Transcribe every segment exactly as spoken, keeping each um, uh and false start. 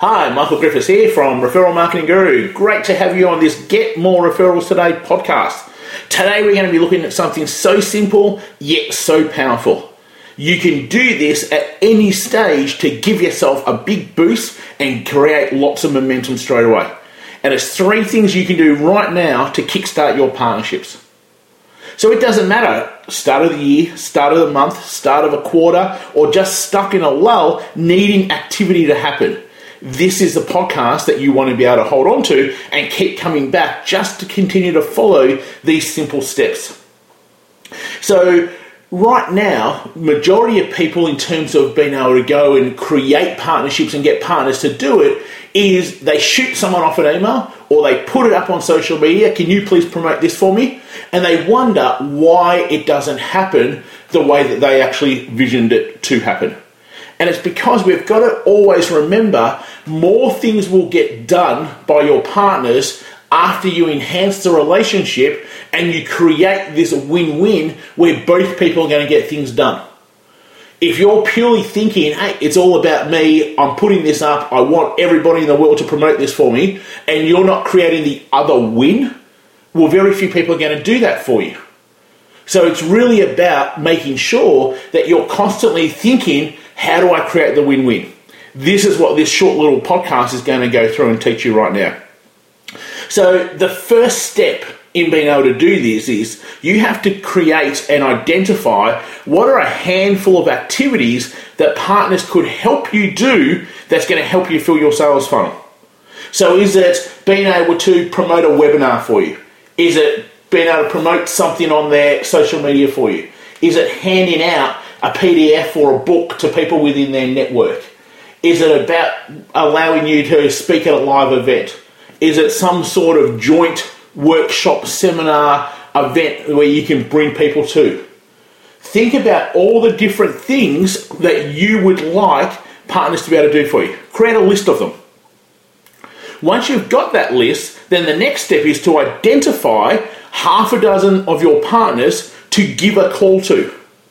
Hi, Michael Griffiths here from Referral Marketing Guru. Great to have you on this Get More Referrals Today podcast. Today we're going to be looking at something so simple yet so powerful. You can do this at any stage to give yourself a big boost and create lots of momentum straight away. And there's three things you can do right now to kickstart your partnerships. So it doesn't matter, start of the year, start of the month, start of a quarter, or just stuck in a lull needing activity to happen. This is the podcast that you want to be able to hold on to and keep coming back just to continue to follow these simple steps. So right now, majority of people in terms of being able to go and create partnerships and get partners to do it is they shoot someone off an email or they put it up on social media. Can you please promote this for me? And they wonder why it doesn't happen the way that they actually visioned it to happen. And it's because we've got to always remember more things will get done by your partners after you enhance the relationship and you create this win-win where both people are going to get things done. If you're purely thinking, hey, it's all about me, I'm putting this up, I want everybody in the world to promote this for me, and you're not creating the other win, well, very few people are going to do that for you. So it's really about making sure that you're constantly thinking, how do I create the win-win? This is what this short little podcast is going to go through and teach you right now. So the first step in being able to do this is you have to create and identify what are a handful of activities that partners could help you do that's going to help you fill your sales funnel. So is it being able to promote a webinar for you? Is it being able to promote something on their social media for you? Is it handing out a P D F or a book to people within their network? Is it about allowing you to speak at a live event? Is it some sort of joint workshop, seminar, event where you can bring people to? Think about all the different things that you would like partners to be able to do for you. Create a list of them. Once you've got that list, then the next step is to identify half a dozen of your partners to give a call to.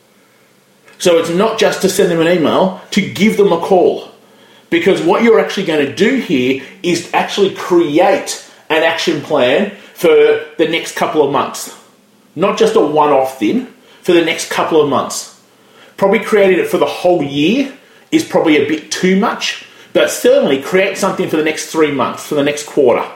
So it's not just to send them an email, to give them a call. Because what you're actually going to do here is actually create an action plan for the next couple of months. Not just a one-off thing, for the next couple of months. Probably creating it for the whole year is probably a bit too much, but certainly create something for the next three months, for the next quarter.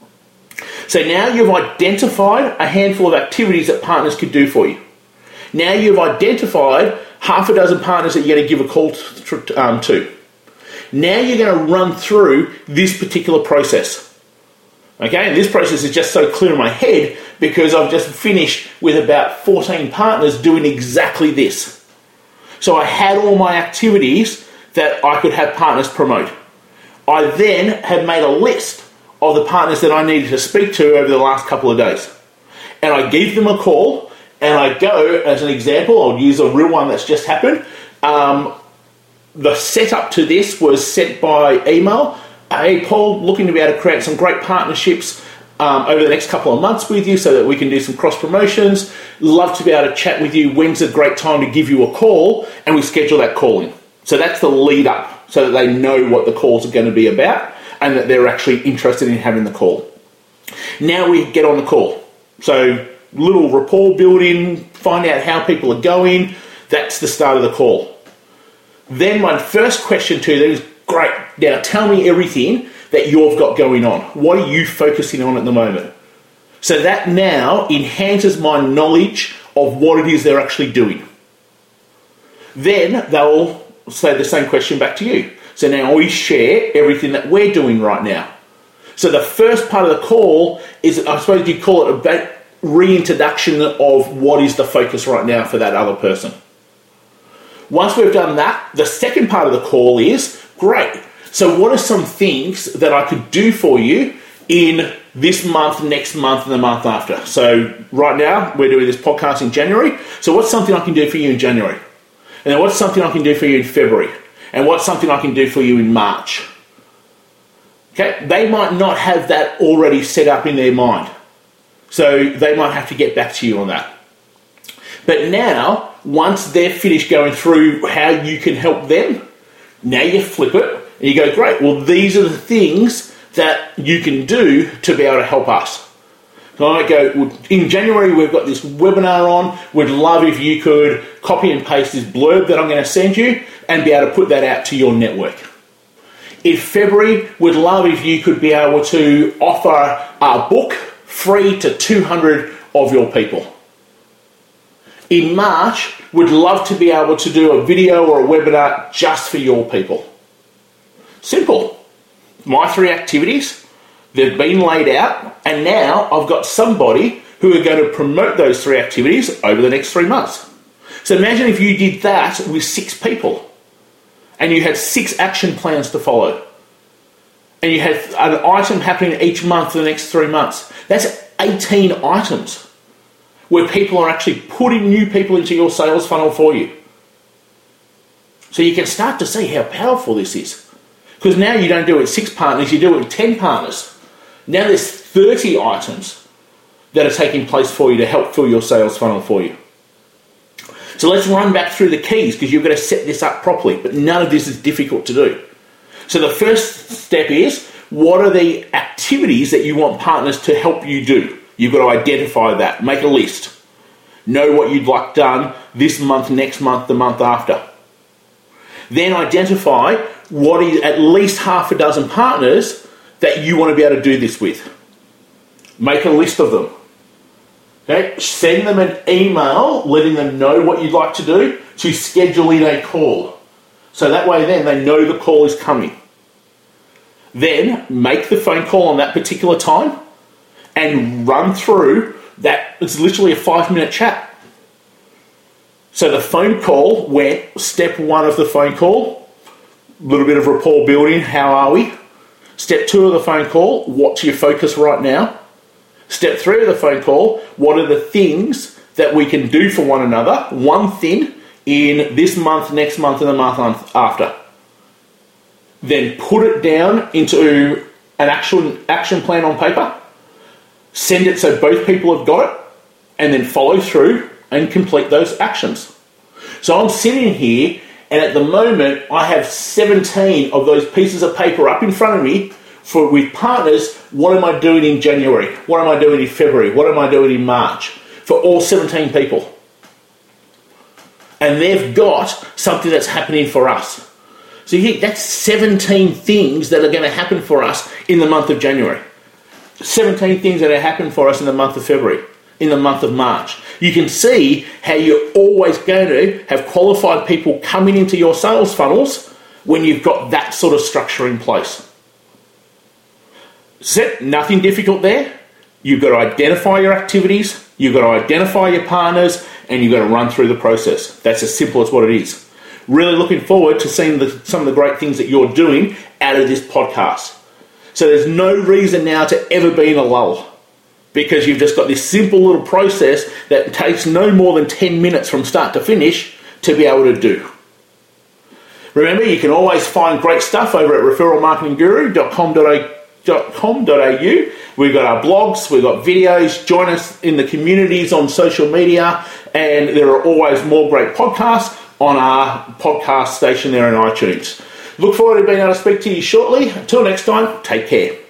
So now you've identified a handful of activities that partners could do for you. Now you've identified half a dozen partners that you're going to give a call to. Um, to. Now you're going to run through this particular process. Okay, and this process is just so clear in my head because I've just finished with about fourteen partners doing exactly this. So I had all my activities that I could have partners promote. I then had made a list of the partners that I needed to speak to over the last couple of days. And I gave them a call, and I go, as an example, I'll use a real one that's just happened. Um, the setup to this was sent by email. Hey, Paul, looking to be able to create some great partnerships um, over the next couple of months with you so that we can do some cross promotions. Love to be able to chat with you. When's a great time to give you a call? And we schedule that call in. So that's the lead up so that they know what the calls are going to be about and that they're actually interested in having the call. Now we get on the call. So little rapport building, find out how people are going. That's the start of the call. Then my first question to them is, great, now tell me everything that you've got going on. What are you focusing on at the moment? So that now enhances my knowledge of what it is they're actually doing. Then they'll say the same question back to you. So now we share everything that we're doing right now. So the first part of the call is, I suppose you call it a reintroduction of what is the focus right now for that other person. Once we've done that, the second part of the call is, great, so what are some things that I could do for you in this month, next month, and the month after? So right now, we're doing this podcast in January. So what's something I can do for you in January? And then what's something I can do for you in February? And what's something I can do for you in March? Okay, they might not have that already set up in their mind. So they might have to get back to you on that. But now, once they're finished going through how you can help them, now you flip it And you go, great, well, these are the things that you can do to be able to help us. So I might go, well, in January we've got this webinar on, we'd love if you could copy and paste this blurb that I'm going to send you and be able to put that out to your network. In February, we'd love if you could be able to offer our book free to two hundred of your people. In March, we'd love to be able to do a video or a webinar just for your people. Simple. My three activities, they've been laid out, and now I've got somebody who are going to promote those three activities over the next three months. So imagine if you did that with six people, and you had six action plans to follow, and you had an item happening each month for the next three months. That's eighteen items where people are actually putting new people into your sales funnel for you. So you can start to see how powerful this is. Because now you don't do it with six partners, you do it with ten partners. Now there's thirty items that are taking place for you to help fill your sales funnel for you. So let's run back through the keys, because you've got to set this up properly, but none of this is difficult to do. So the first step is, what are the activities that you want partners to help you do? You've got to identify that, make a list. Know what you'd like done this month, next month, the month after. Then identify what is at least half a dozen partners that you want to be able to do this with. Make a list of them. Okay? Send them an email letting them know what you'd like to do to schedule in a call. So that way then they know the call is coming. Then make the phone call on that particular time and run through that. It's literally a five minute chat. So the phone call went, step one of the phone call, a little bit of rapport building, how are we? Step two of the phone call, what's your focus right now? Step three of the phone call, what are the things that we can do for one another, one thing, in this month, next month, and the month after. Then put it down into an actual action plan on paper, send it so both people have got it, and then follow through and complete those actions. So I'm sitting here, and at the moment I have seventeen of those pieces of paper up in front of me for with partners. What am I doing in January? What am I doing in February? What am I doing in March? For all seventeen people. And they've got something that's happening for us. So you think that's seventeen things that are going to happen for us in the month of January. seventeen things that are happening for us in the month of February, in the month of March. You can see how you're always going to have qualified people coming into your sales funnels when you've got that sort of structure in place. Set, nothing difficult there. You've got to identify your activities, you've got to identify your partners, and you've got to run through the process. That's as simple as what it is. Really looking forward to seeing the, some of the great things that you're doing out of this podcast. So there's no reason now to ever be in a lull, because you've just got this simple little process that takes no more than ten minutes from start to finish to be able to do. Remember, you can always find great stuff over at referral marketing guru dot com dot a u. We've got our blogs, we've got videos. Join us in the communities on social media, and there are always more great podcasts on our podcast station there in iTunes. Look forward to being able to speak to you shortly. Until next time, take care.